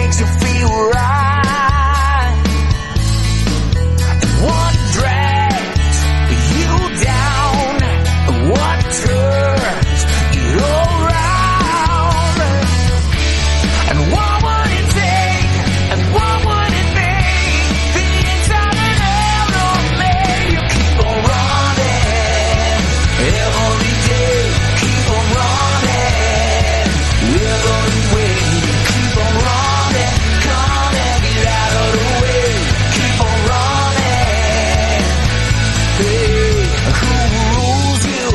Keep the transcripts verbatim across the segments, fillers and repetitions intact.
makes you feel right. What drags you down? What turns you around? And what would it take? And what would it make? The inside and out of me. You keep on running every day. Keep on running every way. Keep on running, come and get out of the way. Keep on running. Hey, who rules you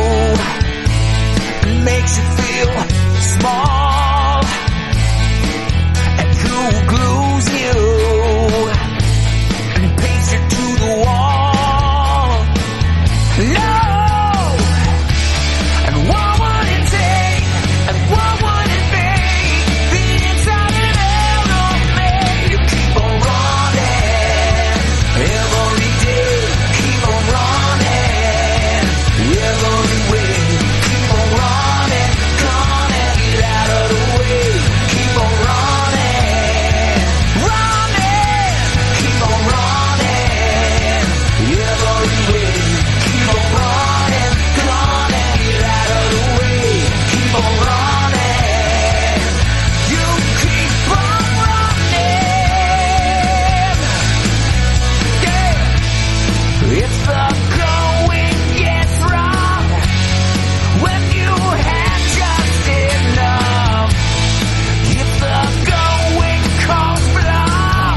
and makes you feel small? And who glues you and paints you to the wall? No! And what would it take? And what would it make? The inside and out of me. You keep on running every day. Keep on running every way. Keep on running, come and get out of the way. Keep on running, running. Keep on running every way. Keep on running, come and get out of the way. Keep on running. You keep on running. Yeah. If the going gets wrong, when you had just enough, if the going calls bluff,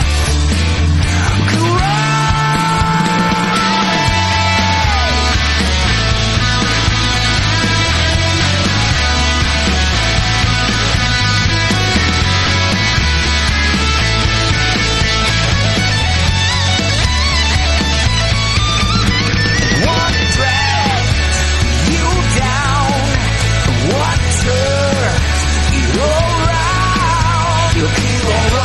what drags you down? What turns you around? You keep on